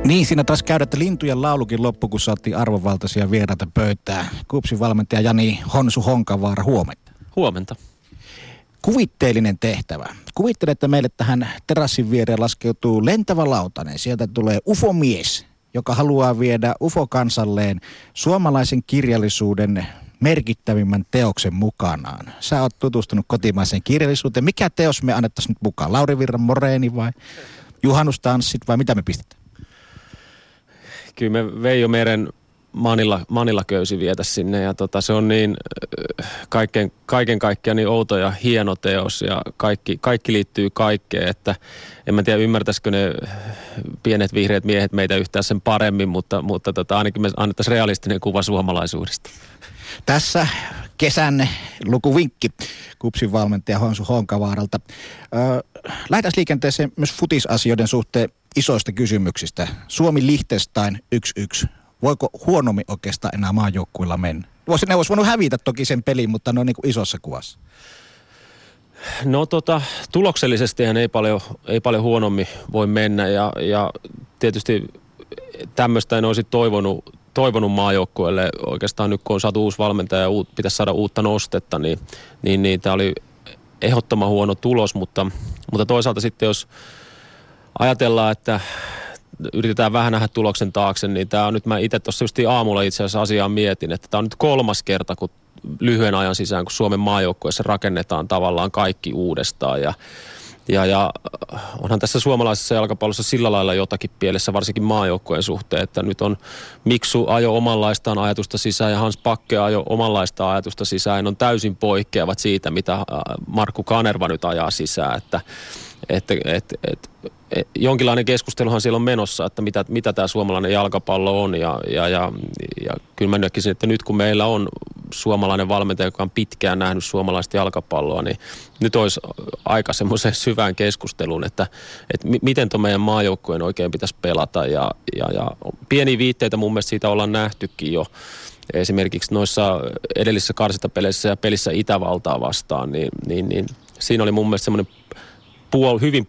Niin, siinä taas käydä, että lintujen laulukin loppu, kun saatiin arvovaltaisia vieraita pöytää. KuPSin valmentaja Jani Honsu Honkavaara, huomenta. Huomenta. Kuvitteellinen tehtävä. Kuvittele, että meille tähän terassin viereen laskeutuu lentävä lautanen. Sieltä tulee UFO-mies, joka haluaa viedä UFO-kansalleen suomalaisen kirjallisuuden merkittävimmän teoksen mukanaan. Sä oot tutustunut kotimaiseen kirjallisuuteen. Mikä teos me annettaisiin nyt mukaan? Lauri Virran Moreeni vai juhannustanssit vai mitä me pistetään? Kyllä me Veijo Meren Manilla köysi vietä sinne ja se on niin kaiken kaikkiaan niin outo ja hieno teos ja kaikki liittyy kaikkeen, että en mä tiedä ymmärtäisikö ne pienet vihreät miehet meitä yhtään sen paremmin, mutta ainakin me annettaisiin realistinen kuva suomalaisuudesta. Tässä kesän lukuvinkki KuPSin valmentaja Honsu Honkavaaralta. Lähdetään liikenteeseen myös futisasioiden suhteen isoista kysymyksistä. Suomi-Liechtenstein 1-1. Voiko huonommin oikeastaan enää maajoukkuilla mennä? Ne olisi voinut hävitä toki sen pelin, mutta ne on niin kuin isossa kuvassa. No tuloksellisestihan ei paljon huonommin voi mennä ja tietysti tämmöistä en olisi toivonut maajoukkueelle. Oikeastaan nyt kun on saatu uusi valmentaja ja pitäisi saada uutta nostetta, niin tämä oli ehdottoman huono tulos, mutta toisaalta sitten jos ajatellaan, että yritetään vähän nähdä tuloksen taakse, niin tämä on nyt, mä itse tuossa just aamulla itse asiassa asiaa mietin, että tämä on nyt 3. kerta, kun lyhyen ajan sisään, kun Suomen maajoukkueessa rakennetaan tavallaan kaikki uudestaan ja onhan tässä suomalaisessa jalkapallossa sillä lailla jotakin pielessä, varsinkin maajoukkueen suhteen, että nyt on Miksu ajo omanlaistaan ajatusta sisään ja Hans Pakke ajo omanlaista ajatusta sisään, on täysin poikkeavat siitä, mitä Markku Kanerva nyt ajaa sisään, että jonkinlainen keskusteluhan siellä on menossa, että mitä tämä suomalainen jalkapallo on ja kyllä mä näkisin, että nyt kun meillä on suomalainen valmentaja, joka on pitkään nähnyt suomalaista jalkapalloa, niin nyt olisi aika semmoiseen syvään keskusteluun, että miten tuon meidän maajoukkueen oikein pitäisi pelata ja pieniä viitteitä mun mielestä siitä ollaan nähtykin jo. Esimerkiksi noissa edellisissä karsintapeleissä ja pelissä Itävaltaa vastaan, niin siinä oli mun mielestä semmoinen hyvin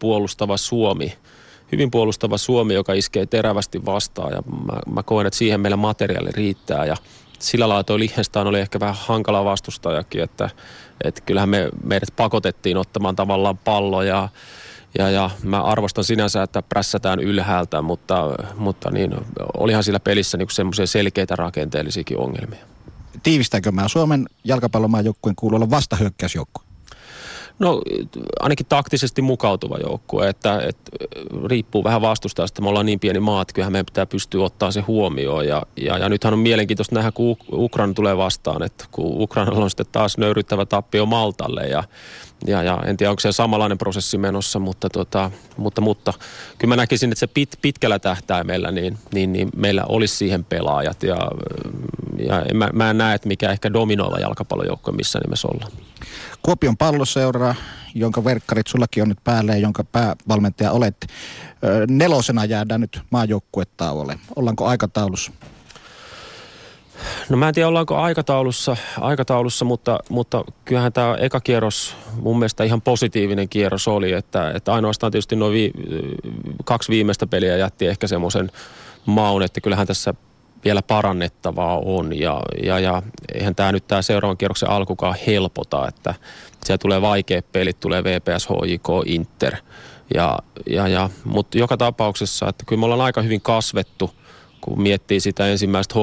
puolustava Suomi, joka iskee terävästi vastaan ja mä koen, että siihen meillä materiaali riittää ja sillä lailla toi Liechtenstein oli ehkä vähän hankala vastustajakin, että kyllähän meidät pakotettiin ottamaan tavallaan pallo ja mä arvostan sinänsä, että prässätään ylhäältä, mutta niin olihan sillä pelissä niin semmoisia selkeitä rakenteellisiakin ongelmia. Tiivistääkö mä Suomen jalkapallomaajoukkueen kuuluu olla vastahyökkäysjoukkue? No ainakin taktisesti mukautuva joukkue, että riippuu vähän vastustajasta. Me ollaan niin pieni maa, että kyllähän meidän pitää pystyä ottaa se huomioon. Ja nythän on mielenkiintoista nähdä, kun Ukraina tulee vastaan, että kun Ukrainalla on sitten taas nöyryttävä tappio Maltalle ja en tiedä, onko se samanlainen prosessi menossa, mutta kyllä mä näkisin, että se pitkällä tähtäimellä, niin meillä olisi siihen pelaajat ja mä en näe, että mikä ehkä dominoiva jalkapallojoukkue missä nimessä ollaan. Kuopion Palloseura, jonka verkkarit sullakin on nyt päällä ja jonka päävalmentaja olet. 4. jäädään nyt maajoukkuetauolle. Ollaanko aikataulussa? No mä en tiedä, ollaanko aikataulussa, mutta kyllähän tämä eka kierros mun mielestä ihan positiivinen kierros oli, että ainoastaan tietysti nuo 2 viimeistä peliä jätti ehkä semmoisen maun, että kyllähän tässä vielä parannettavaa on ja eihän tämä nyt tämä seuraavan kierroksen alkukaan helpota, että siellä tulee vaikeat pelit, tulee VPS, HJK, Inter mutta joka tapauksessa, että kyllä me ollaan aika hyvin kasvettu, kun miettii sitä ensimmäistä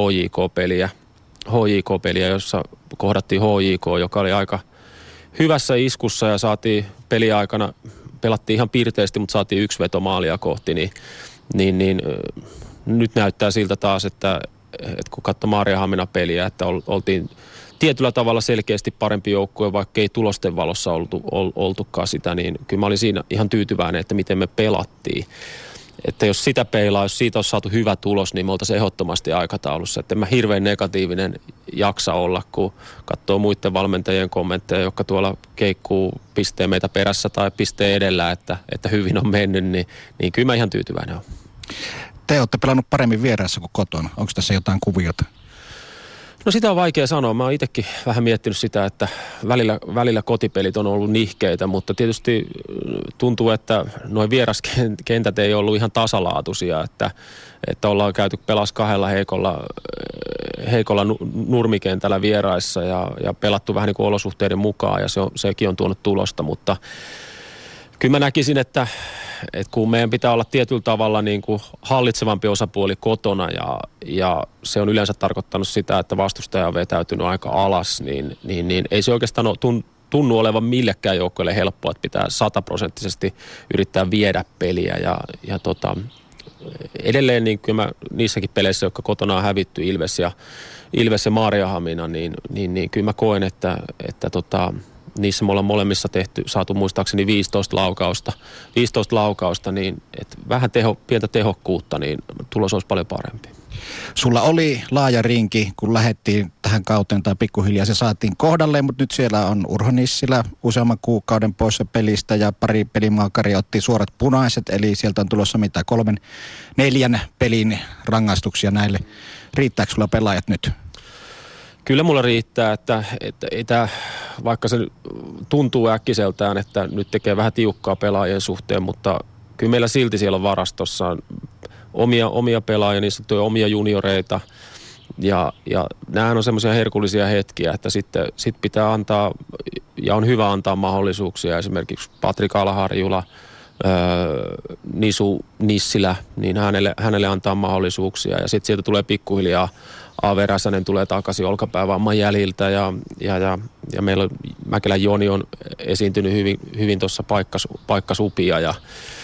HJK-peliä, jossa kohdattiin HJK, joka oli aika hyvässä iskussa ja saatiin peliaikana, pelattiin ihan pirteästi, mutta saatiin 1 veto maalia kohti, niin nyt näyttää siltä taas, että kun katsoi Maarianhaminan peliä, että oltiin tietyllä tavalla selkeästi parempi joukkue, vaikka ei tulosten valossa oltukaan sitä, niin kyllä mä olin siinä ihan tyytyväinen, että miten me pelattiin. Että jos sitä peilaa, jos siitä olisi saatu hyvä tulos, niin me oltaisiin ehdottomasti aikataulussa. Että en mä hirveän negatiivinen jaksa olla, kun katsoo muiden valmentajien kommentteja, jotka tuolla keikkuu pisteen meitä perässä tai pisteen edellä, että hyvin on mennyt, niin kyllä mä ihan tyytyväinen olen. Te olette pelannut paremmin vieraassa kuin kotona. Onko tässä jotain kuviota? No sitä on vaikea sanoa. Mä oon itsekin vähän miettinyt sitä, että välillä kotipelit on ollut nihkeitä, mutta tietysti tuntuu, että nuo vieraskentät ei ollut ihan tasalaatuisia, että ollaan käyty pelas kahdella heikolla nurmikentällä vieraissa ja pelattu vähän niin kuin olosuhteiden mukaan ja sekin on tuonut tulosta, mutta kyllä mä näkisin, että kun meidän pitää olla tietyllä tavalla niin kuin hallitsevampi osapuoli kotona ja se on yleensä tarkoittanut sitä, että vastustaja on vetäytynyt aika alas, niin ei se oikeastaan tunnu olevan millekään joukkoille helppoa, että pitää 100% yrittää viedä peliä ja edelleen niin kyllä niissäkin peleissä, jotka kotona on hävitty, Ilves ja Maarianhamina, niin kyllä mä koen, että niissä me ollaan molemmissa saatu muistaakseni 15 laukausta, niin että vähän pientä tehokkuutta, niin tulos olisi paljon parempi. Sulla oli laaja rinki, kun lähdettiin tähän kauteen tai pikkuhiljaa se saatiin kohdalleen, mutta nyt siellä on Urho Nissilä useamman kuukauden poissa pelistä ja pari pelimaakaria otti suorat punaiset, eli sieltä on tulossa 3-4 pelin rangaistuksia näille. Riittääkö sulla pelaajat nyt? Kyllä mulla riittää, että vaikka se tuntuu äkkiseltään, että nyt tekee vähän tiukkaa pelaajien suhteen, mutta kyllä meillä silti siellä on varastossa omia pelaajia, niissä on omia junioreita ja nämähän on semmoisia herkullisia hetkiä, että sitten pitää antaa ja on hyvä antaa mahdollisuuksia esimerkiksi Patrik Alharjula, Nisu Nissilä, niin hänelle antaa mahdollisuuksia ja sitten sieltä tulee pikkuhiljaa A.V. Räsänen tulee takaisin olkapäävamman jäljiltä ja meillä Mäkelän Joni on esiintynyt hyvin tuossa paikkasupia ja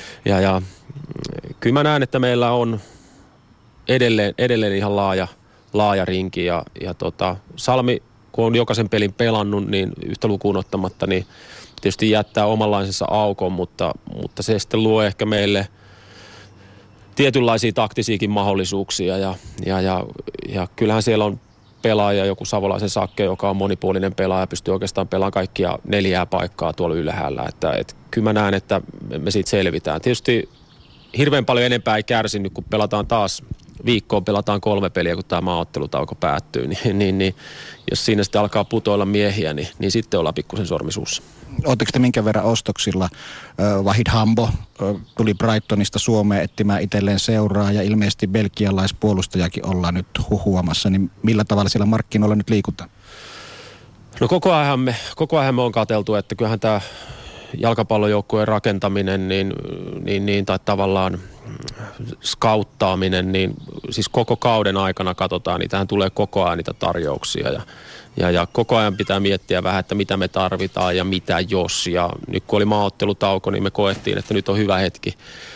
kyllä mä näen, että meillä on edelleen ihan laaja rinki ja Salmi, kun on jokaisen pelin pelannut, niin yhtä lukuun ottamatta, niin tietysti jättää omanlaisensa aukon, mutta se sitten luo ehkä meille tietynlaisia taktisiakin mahdollisuuksia ja kyllähän siellä on pelaaja, joku Savolaisen Sakke, joka on monipuolinen pelaaja, pystyy oikeastaan pelaamaan kaikkia 4 paikkaa tuolla ylhäällä, että kyllä mä näen, että me siitä selvitään. Tietysti hirveän paljon enempää ei kärsinyt, kun pelataan taas viikkoon, pelataan 3 peliä, kun tämä maaottelutauko päättyy, niin jos siinä sitten alkaa putoilla miehiä, niin sitten ollaan pikkusen sormisuussa. Oletteko te minkä verran ostoksilla? Wahid Hambo tuli Brightonista Suomeen etsimään itselleen seuraa ja ilmeisesti belgialaispuolustajakin ollaan nyt huhuamassa, niin millä tavalla siellä markkinoilla nyt liikutaan? No koko ajan me on katseltu, että kyllähän tämä jalkapallojoukkueen rakentaminen tai tavallaan skauttaaminen, niin siis koko kauden aikana katsotaan, niin tähän tulee koko ajan niitä tarjouksia ja koko ajan pitää miettiä vähän, että mitä me tarvitaan ja mitä jos. Ja nyt kun oli maaottelutauko, niin me koettiin, että nyt on hyvä hetki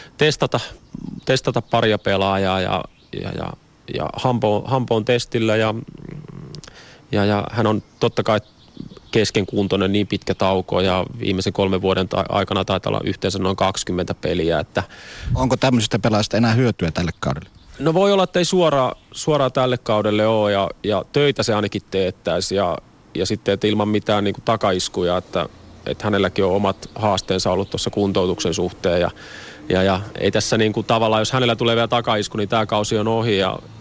testata paria pelaajaa ja Hampo on testillä ja hän on totta kai keskenkuntoinen, niin pitkä tauko ja viimeisen 3 vuoden aikana taitaa olla yhteensä noin 20 peliä. Että onko tämmöisestä pelaajasta enää hyötyä tälle kaudelle? No voi olla, että ei suoraan tälle kaudelle ole ja töitä se ainakin teettäisi ja sitten, että ilman mitään niin kuin takaiskuja, että hänelläkin on omat haasteensa ollut tuossa kuntoutuksen suhteen ja ei tässä niin kuin tavallaan, jos hänellä tulee vielä takaisku, niin tämä kausi on ohi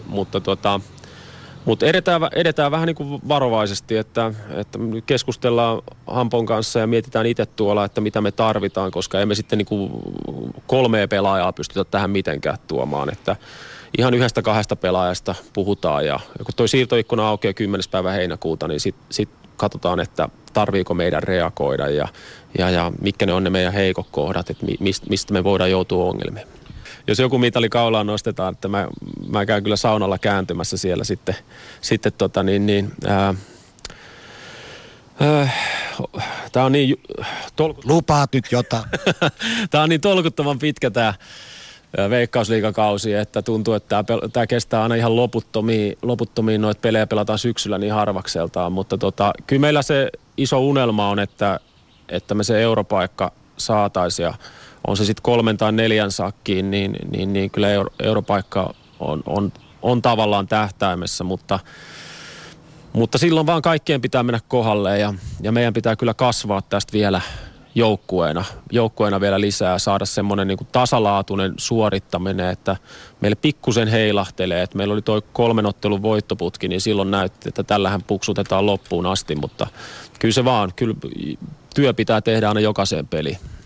mutta edetään vähän niin kuin varovaisesti, että keskustellaan Hampon kanssa ja mietitään itse tuolla, että mitä me tarvitaan, koska emme sitten niin kuin 3 pelaajaa pystytä tähän mitenkään tuomaan, että ihan 1-2 pelaajasta puhutaan ja kun toi siirtoikkuna aukeaa 10. päivä heinäkuuta, niin sit katsotaan, että tarviiko meidän reagoida ja mitkä ne on ne meidän heikot kohdat, että mistä me voidaan joutua ongelmiin. Jos joku mitali kaulaan nostetaan, että mä käyn kyllä saunalla kääntymässä siellä sitten tää on niin lupaat nyt jotain. Tää on niin tolkuttoman pitkä tää Veikkausliigakausi, että tuntuu, että tää kestää aina ihan loputtomiin noita pelejä pelataan syksyllä niin harvakseltaan, mutta kyllä meillä se iso unelma on, että me se europaikka saataisiin ja on se sitten 3 tai 4 sakkiin, niin kyllä europaikka on tavallaan tähtäimessä, mutta silloin vaan kaikkien pitää mennä kohdalleen ja meidän pitää kyllä kasvaa tästä joukkueena vielä lisää, saada semmoinen niin kuin tasalaatuinen suorittaminen, että meille pikkusen heilahtelee, että meillä oli toi 3 ottelun voittoputki, niin silloin näytti, että tällähän puksutetaan loppuun asti, mutta kyllä se vaan, kyllä työ pitää tehdä aina jokaiseen peliin.